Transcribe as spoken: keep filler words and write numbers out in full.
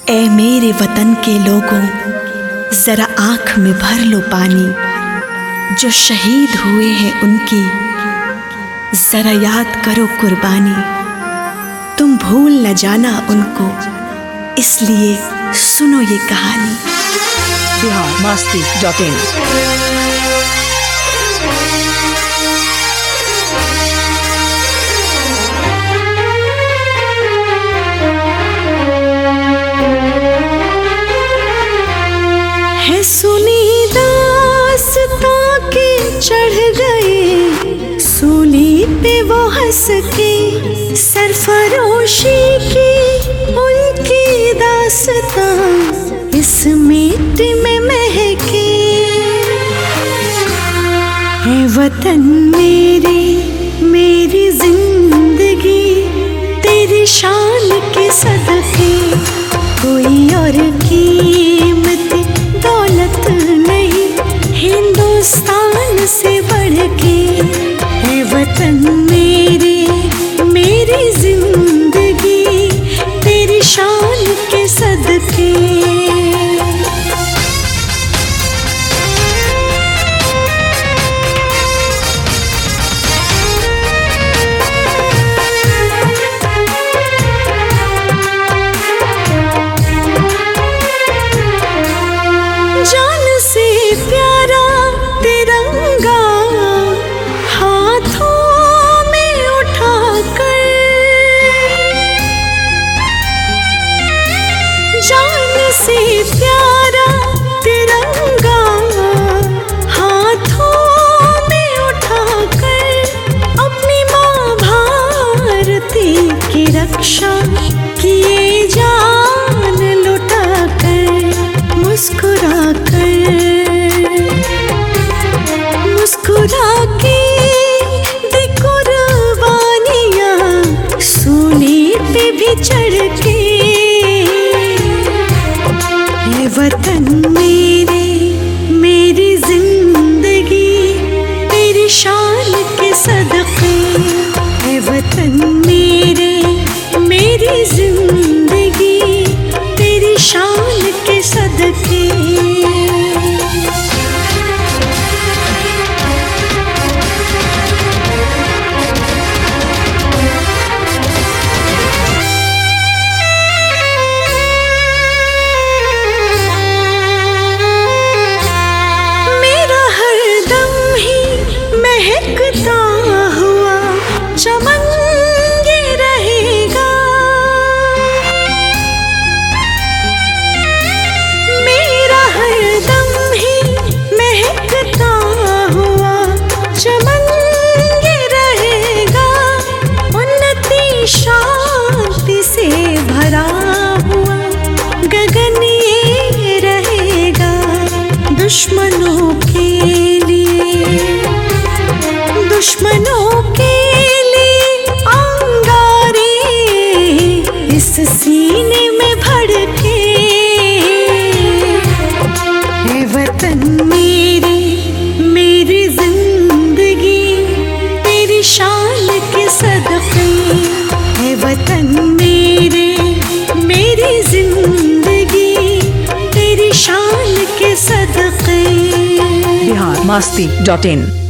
ऐ मेरे वतन के लोगों, जरा आँख में भर लो पानी। जो शहीद हुए हैं उनकी जरा याद करो कुर्बानी। तुम भूल न जाना उनको, इसलिए सुनो ये कहानी। बिहार मस्ती डॉट इन। है सुनी दास्तां के चढ़ गए सूली पे वो हंस के, सरफरोशी की उनकी दास्तां इस मिट्टी में महके। है वतन मेरे मेरी जिंदगी तेरी शान के सदके। कोई और कीमत दौलत नहीं हिंदुस्तान से बढ़ के। है वतन मेरे मेरी जिंदगी तेरी शान के सदके। जान से प्यारा तिरंगा हाथों में उठाकर, जान से प्यारा तिरंगा हाथों में उठाकर, अपनी माँ भारती की रक्षा किए जान लुटाकर। मुस्कुरा कर मुस्कुरा के दी कुर्बानियाँ सूली पे भी चढ़ के। है वतन मेरे मेरी जिंदगी तेरी शान के सदके। है वतन मेरे मेरी जिंदगी तेरी शान के सदके। मेरा हर दम ही महकता हुआ चमन ये रहेगा। मेरा हर दम ही महकता हुआ चमन ये रहेगा। उन्नति शांति से भरा हुआ गगन ये रहेगा। दुश्मनों के लिए दुश्मनों के लिए अंगारे इस सीने में भड़के। है वतन मेरी मेरी जिंदगी तेरी शान के सदके। है वतन मेरे मेरी जिंदगी तेरी शान के सदके। बिहार मस्ती डॉट इन।